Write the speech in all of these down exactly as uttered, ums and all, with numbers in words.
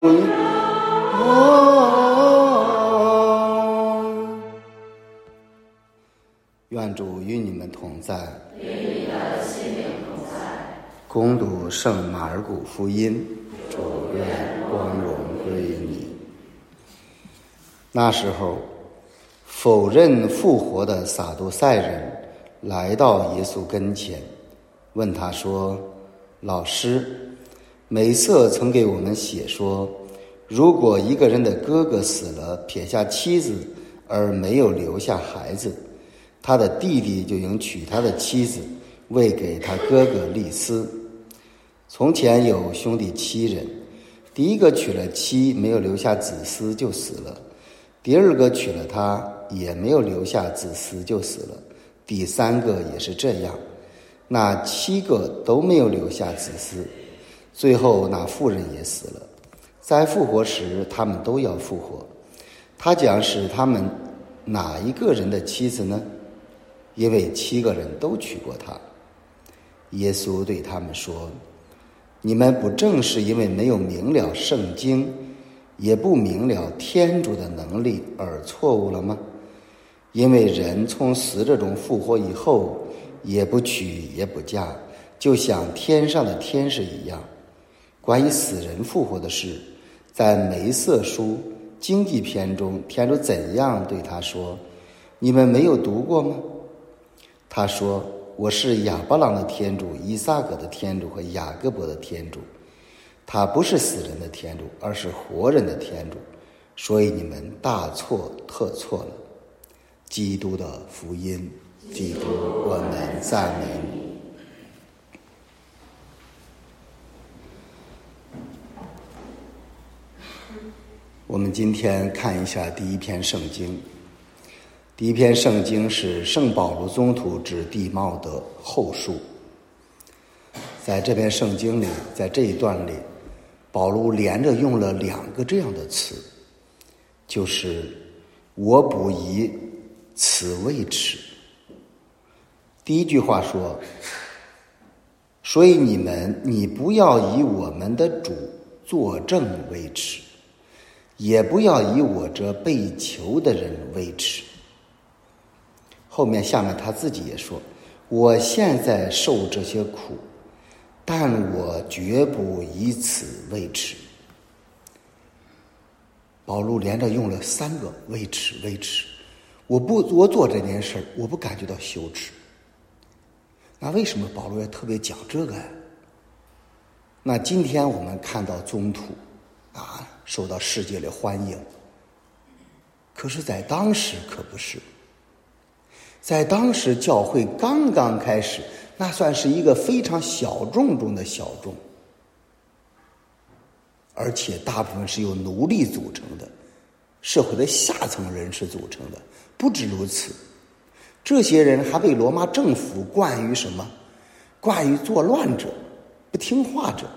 愿主与你们同在，与你的心灵同在。恭读圣马尔谷福音，主愿光荣归你。那时候，否认复活的撒都塞人来到耶稣跟前，问他说：老师，梅瑟曾给我们写说，如果一个人的哥哥死了，撇下妻子而没有留下孩子，他的弟弟就应娶他的妻子，为给他哥哥立嗣。从前有兄弟七人，第一个娶了妻，没有留下子嗣就死了；第二个娶了她，也没有留下子嗣就死了；第三个也是这样。那七个都没有留下子嗣，最后那妇人也死了。在复活时，他们都要复活。他将使他们哪一个人的妻子呢？因为七个人都娶过她。耶稣对他们说：你们不正是因为没有明了圣经，也不明了天主的能力而错误了吗？因为人从死者中复活以后，也不娶也不嫁，就像天上的天使一样。关于死人复活的事，在梅瑟书经济篇中，天主怎样对他说，你们没有读过吗？他说：我是亚伯郎的天主，以撒格的天主和雅各伯的天主。他不是死人的天主，而是活人的天主。所以你们大错特错了。基督的福音。基督，我们赞美你。我们今天看一下第一篇圣经。第一篇圣经是圣保禄宗徒致弟茂德后书。在这篇圣经里，在这一段里，保禄连着用了两个这样的词，就是我不以此为耻。第一句话说，所以你们你不要以我们的主作证为耻，也不要以我这被囚的人为耻。后面下面他自己也说，我现在受这些苦，但我绝不以此为耻。保禄连着用了三个为耻为耻，我不我做这件事我不感觉到羞耻。那为什么保禄也特别讲这个呀？那今天我们看到宗徒啊受到世界的欢迎，可是在当时可不是。在当时教会刚刚开始，那算是一个非常小众中的小众，而且大部分是由奴隶组成的，社会的下层人士组成的。不止如此，这些人还被罗马政府冠于什么？冠于作乱者、不听话者。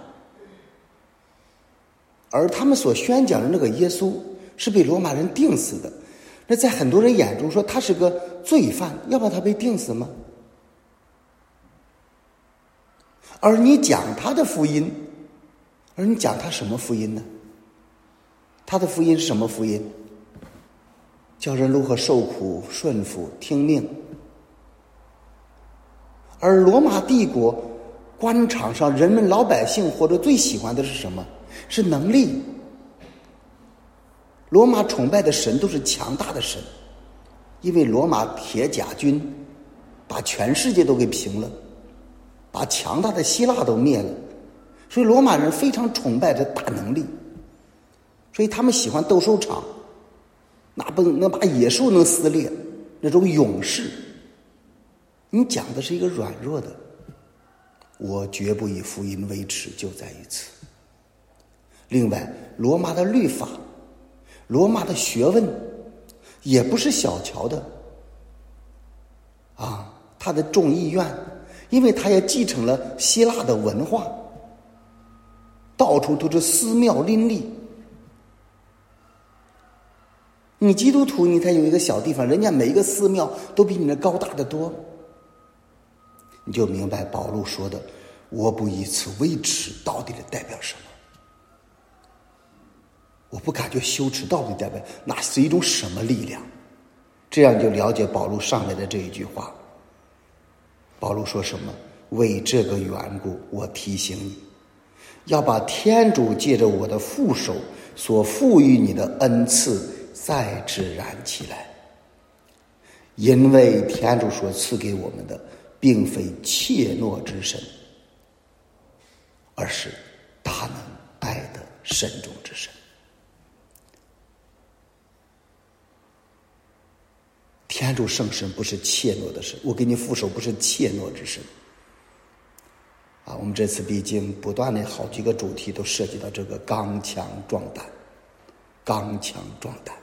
而他们所宣讲的那个耶稣是被罗马人钉死的，那在很多人眼中说他是个罪犯，要不然他被钉死吗？而你讲他的福音，而你讲他什么福音呢？他的福音是什么福音？教人如何受苦、顺服、听命。而罗马帝国官场上，人们老百姓或者最喜欢的是什么？是能力。罗马崇拜的神都是强大的神，因为罗马铁甲军把全世界都给平了，把强大的希腊都灭了，所以罗马人非常崇拜这大能力，所以他们喜欢斗兽场，那不能把野兽能撕裂，那种勇士。你讲的是一个软弱的，我绝不以福音为耻，就在于此。另外，罗马的律法，罗马的学问也不是小瞧的啊，他的众议院，因为他也继承了希腊的文化，到处都是寺庙林立。你基督徒，你才有一个小地方，人家每一个寺庙都比你那高大得多，你就明白保禄说的我不以此为耻到底的代表什么。 我不感觉羞耻到底代表那是一种什么力量？这样就了解保罗上来的这一句话。保罗说什么？为这个缘故，我提醒你，要把天主借着我的副手所赋予你的恩赐再自然起来。因为天主所赐给我们的并非怯懦之神，而是大能爱的慎重之神。天主圣神不是怯懦的神，我给你副手不是怯懦之神啊！我们这次毕竟不断的好几个主题都涉及到这个刚强壮胆，刚强壮胆。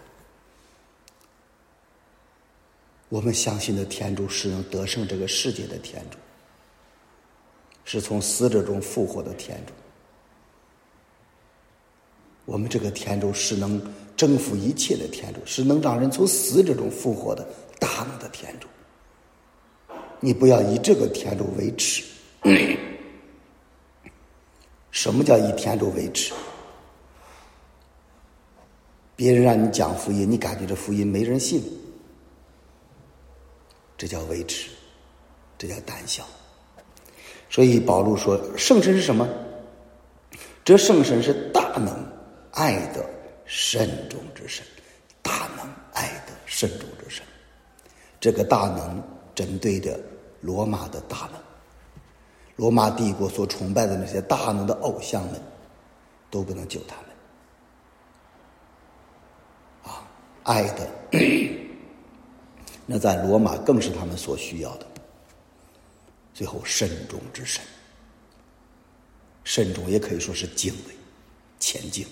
我们相信的天主是能得胜这个世界的天主，是从死者中复活的天主。我们这个天主是能征服一切的天主，是能让人从死者中复活的大能的天主。你不要以这个天主为耻。什么叫以天主为耻？别人让你讲福音，你感觉这福音没人信，这叫为耻，这叫胆小。所以保禄说，圣神是什么？这圣神是大能爱的慎重之神，大能爱的慎重之神。这个大能针对的罗马的大能，罗马帝国所崇拜的那些大能的偶像们都不能救他们啊！爱的那在罗马更是他们所需要的。最后慎重之神，慎重也可以说是敬畏前进。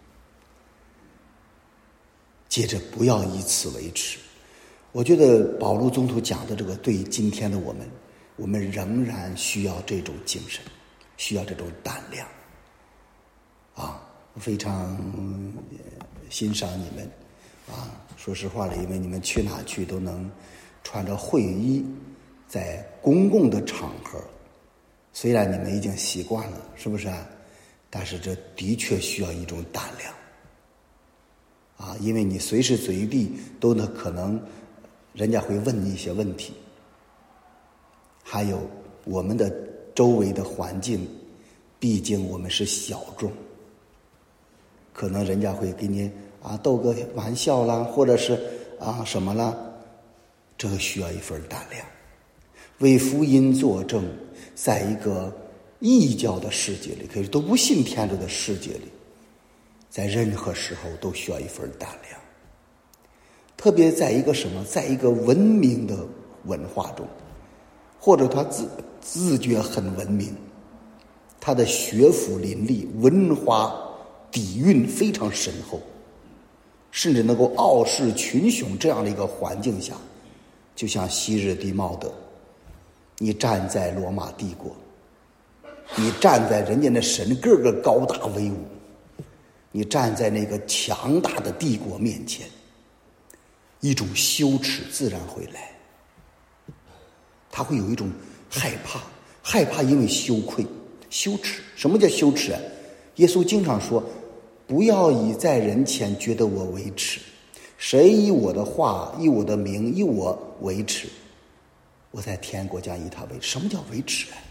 接着不要以此为耻。我觉得保禄宗徒讲的这个对今天的我们，我们仍然需要这种精神，需要这种胆量啊！我非常欣赏你们啊！说实话了，因为你们去哪去都能穿着会衣，在公共的场合，虽然你们已经习惯了，是不是啊？但是这的确需要一种胆量啊！因为你随时随地都能可能人家会问你一些问题，还有我们的周围的环境，毕竟我们是小众，可能人家会给你啊逗个玩笑啦，或者是啊什么啦，这个需要一份胆量。为福音作证，在一个异教的世界里，可以都不信天主的世界里，在任何时候都需要一份胆量。特别在一个什么，在一个文明的文化中，或者他自自觉很文明，他的学府林立，文化底蕴非常深厚，甚至能够傲视群雄这样的一个环境下，就像昔日的茂德，你站在罗马帝国，你站在人家那神个个高大威武，你站在那个强大的帝国面前，一种羞耻自然会来，他会有一种害怕，害怕因为羞愧、羞耻。什么叫羞耻啊？耶稣经常说，不要以在人前觉得我为耻，谁以我的话、以我的名、以我为耻，我在天国将以他为耻。什么叫为耻啊？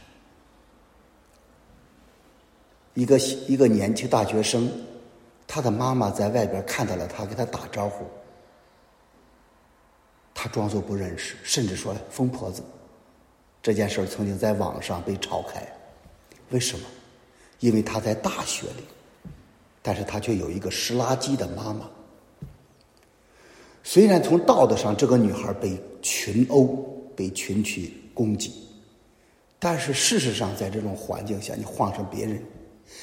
一个一个年轻大学生，他的妈妈在外边看到了他，给他打招呼，他装作不认识，甚至说疯婆子。这件事曾经在网上被炒开，为什么？因为他在大学里，但是他却有一个拾垃圾的妈妈。虽然从道德上这个女孩被群殴，被群体攻击，但是事实上在这种环境下，你换成别人，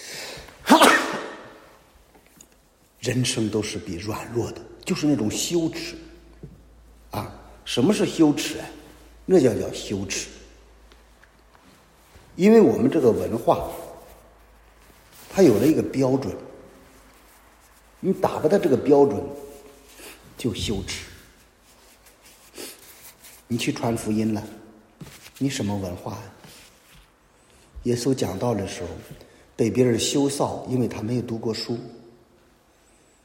人生都是比软弱的，就是那种羞耻啊！什么是羞耻啊？那叫叫羞耻。因为我们这个文化，它有了一个标准，你达不到这个标准，就羞耻。你去传福音了，你什么文化呀？耶稣讲道的时候，被别人羞臊，因为他没有读过书。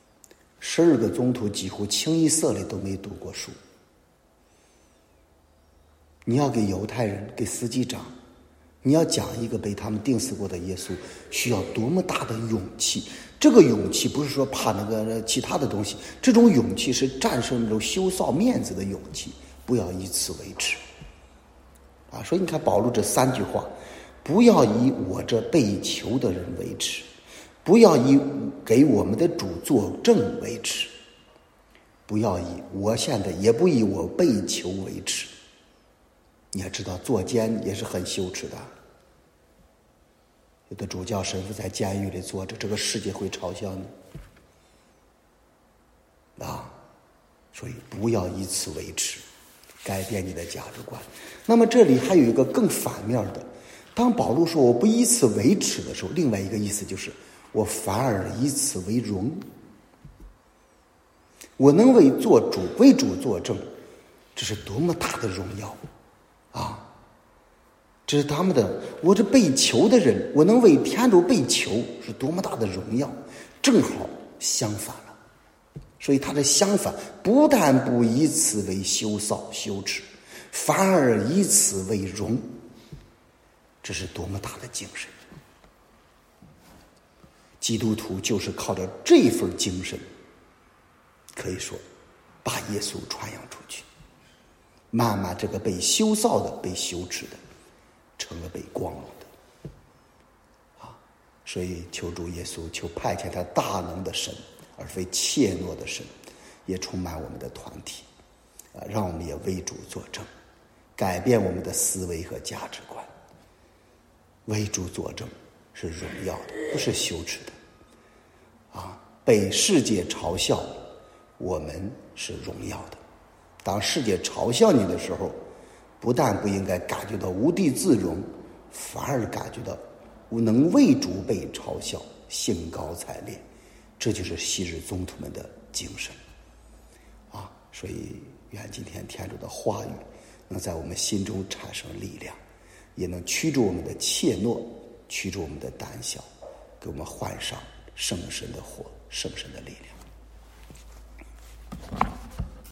十二个宗徒几乎清一色的都没读过书。你要给犹太人，给司祭长，你要讲一个被他们钉死过的耶稣，需要多么大的勇气。这个勇气不是说怕那个其他的东西，这种勇气是战胜那种羞臊面子的勇气，不要以此为耻啊！所以你看保罗这三句话，不要以我这被囚的人为耻，不要以给我们的主作证为耻，不要以我现在也不以我被囚为耻。你要知道坐监也是很羞耻的，有的主教神父在监狱里坐着，这个世界会嘲笑你啊！所以不要以此为耻，改变你的价值观。那么这里还有一个更反面的，当保罗说我不以此为耻的时候，另外一个意思就是我反而以此为荣。我能为做主为主作证，这是多么大的荣耀啊！这是他们的，我这被囚的人，我能为天主被囚，是多么大的荣耀。正好相反了，所以他的相反，不但不以此为羞臊羞耻，反而以此为荣。这是多么大的精神！基督徒就是靠着这份精神，可以说把耶稣传扬出去，慢慢这个被羞臊的、被羞耻的，成了被光荣的啊！所以求主耶稣，求派遣他大能的神，而非怯懦的神，也充满我们的团体啊，让我们也为主作证，改变我们的思维和价值观。为主作证是荣耀的，不是羞耻的啊！被世界嘲笑，我们是荣耀的。当世界嘲笑你的时候，不但不应该感觉到无地自容，反而感觉到能为主被嘲笑，兴高采烈。这就是昔日宗徒们的精神啊！所以愿今天天主的话语能在我们心中产生力量，也能驱逐我们的怯懦，驱逐我们的胆小，给我们换上圣神的火，圣神的力量。